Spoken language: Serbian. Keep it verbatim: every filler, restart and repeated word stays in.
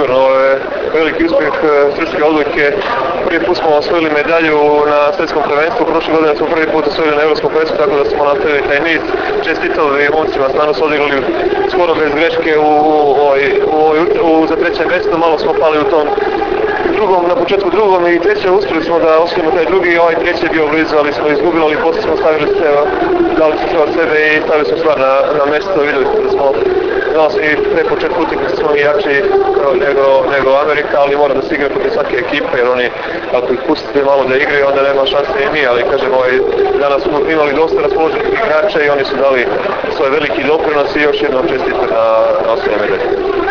sigurno, ovo je veliki uspjeh Srpske odbojke. Prvi put smo osvojili medalju na svjetskom prvenstvu, prošle godine smo prvi put osvojili na Evropskom prvenstvu, tako da smo nastavili taj niz. Čestitovi momcima, stvarno su odigrali skoro bez greške u, u, u, u, za treće mjesto, malo smo pali u tom drugom, na početku drugom i trećem uspjeli smo da osvojimo taj drugi, ovaj treći je bio blizu, ali smo izgubili, ali poslije smo stavili sve, dali smo sve od sebe i stavili smo stvar na, na mjesto, vidjeli smo da smo znali smo i pre početku utakmice smo i jači nego, nego Amerika, ali mora da se igra protiv svake ekipe, jer oni ako ih pustite malo da igraju, onda nema šanse i mi, ali kažem, ovaj, danas smo imali dosta raspoloženih igrača i oni su dali svoj veliki doprinos i još jednom čestite na, na osnovne medalje.